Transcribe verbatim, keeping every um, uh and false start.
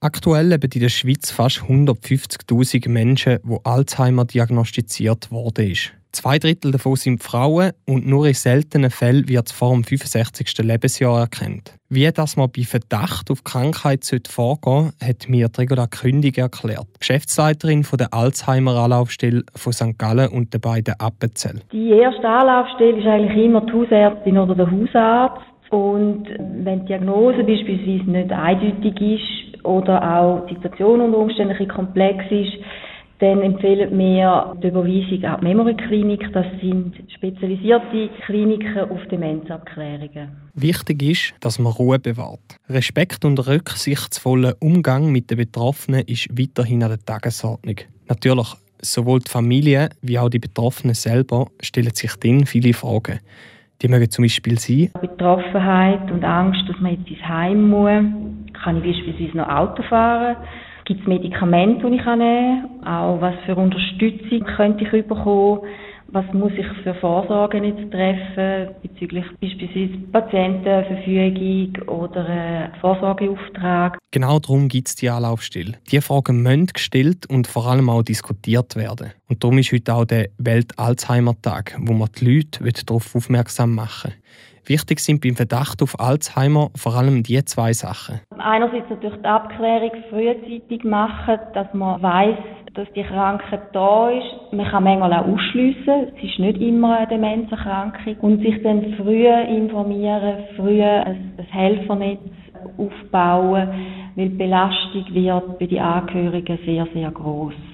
Aktuell leben in der Schweiz fast hundertfünfzigtausend Menschen, wo Alzheimer diagnostiziert worden ist. Zwei Drittel davon sind Frauen und nur in seltenen Fällen wird es vor dem fünfundsechzigsten Lebensjahr erkannt. Wie das man bei Verdacht auf Krankheit vorgehen sollte, hat mir Rigola Kündig erklärt, Geschäftsleiterin von der Alzheimer-Anlaufstelle von Sankt Gallen und der beiden Appenzell. Die erste Anlaufstelle ist eigentlich immer die Hausärztin oder der Hausarzt. Und wenn die Diagnose beispielsweise nicht eindeutig ist oder auch die Situation unter Umständen ein bisschen komplex ist, dann empfehlen wir die Überweisung an die Memory-Klinik. Das sind spezialisierte Kliniken auf Demenzabklärungen. Wichtig ist, dass man Ruhe bewahrt. Respekt und rücksichtsvoller Umgang mit den Betroffenen ist weiterhin an der Tagesordnung. Natürlich, sowohl die Familie wie auch die Betroffenen selber stellen sich dann viele Fragen. Die mögen zum Beispiel sein: Betroffenheit und Angst, dass man jetzt ins Heim muss. Kann ich beispielsweise noch Auto fahren? Gibt es Medikamente, die ich nehmen kann? Auch was für Unterstützung könnte ich bekommen? Was muss ich für Vorsorgen jetzt treffen bezüglich beispielsweise Patientenverfügung oder einen Vorsorgeauftrag? Genau darum gibt es die Anlaufstelle. Diese Fragen müssen gestellt und vor allem auch diskutiert werden. Und darum ist heute auch der Welt-Alzheimer-Tag, wo man die Leute darauf aufmerksam machen will. Wichtig sind beim Verdacht auf Alzheimer vor allem die zwei Sachen. Einerseits natürlich die Abklärung frühzeitig machen, dass man weiss, dass die Krankheit da ist. Man kann manchmal auch ausschliessen. Es ist nicht immer eine Demenzerkrankung. Und sich dann früh informieren, früh ein, ein Helfernetz aufbauen, weil die Belastung wird bei den Angehörigen sehr, sehr gross.